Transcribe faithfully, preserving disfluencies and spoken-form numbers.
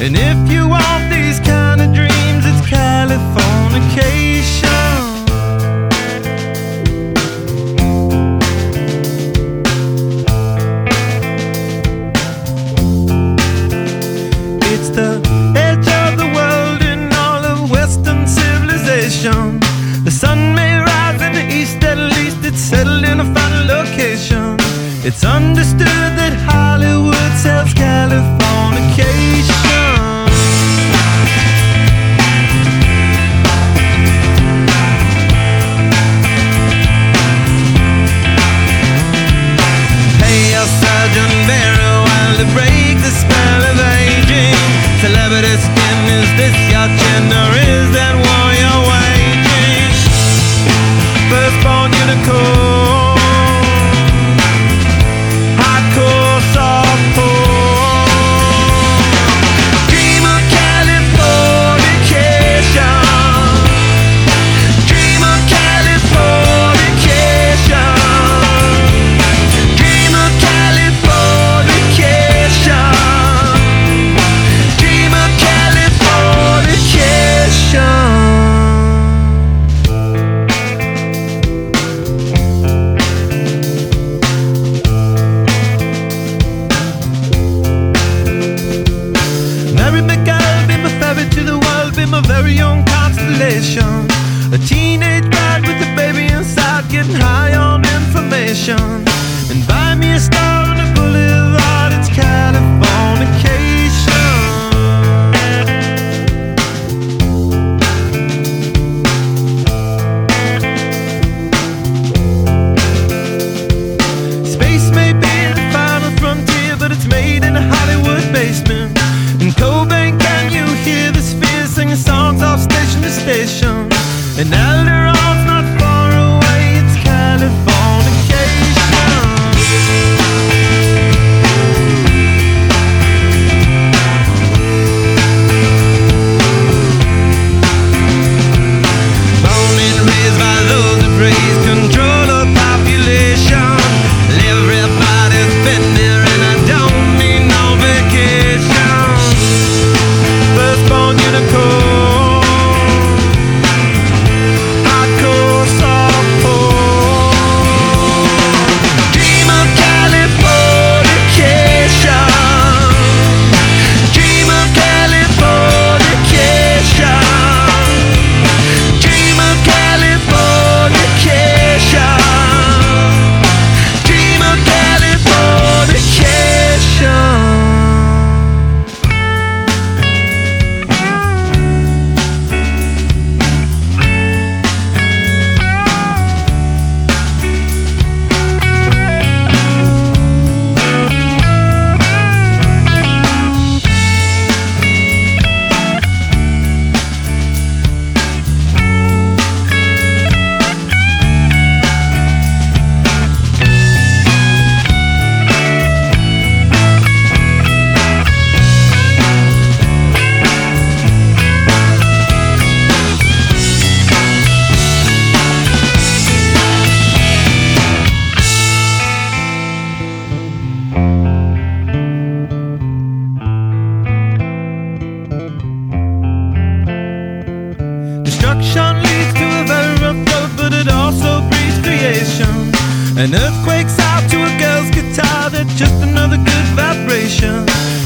And if you want these kind of dreams, it's Californication. It's the edge of the world in all of Western civilization. The sun may rise in the east, at least it's settled in a final location. It's understood that Hollywood sells Californication. Pay your surgeon very well to break the spell of aging. Celebrity skin, is this your chin or is that war you're waging? Firstborn unicorn, hardcore softcore. Dream of Californication. Dream of Californication. Dream of Californication. Dream of Californication. Mary McGill, be my ferry to the world, be my very own constellation. A teenage bride with a baby inside, getting high on information. And buy me a star on the boulevard, it's Californication. Space may be the final frontier, but it's made in a Hollywood basement. In Cobain, can you hear the sphere singing songs off station to station? And Alderon's not far away, it's Californication. Born and raised by those that praise control of population. Everybody's been there and I don't need no vacation. Firstborn unicorn, hardcore softcore. Dream of Californication. Dream of Californication. Dream of Californication. Dream of Californication. Destruction leads to a very rough road, but it also breeds creation. An earthquake's out to a girl's guitar, that's just another good vibration.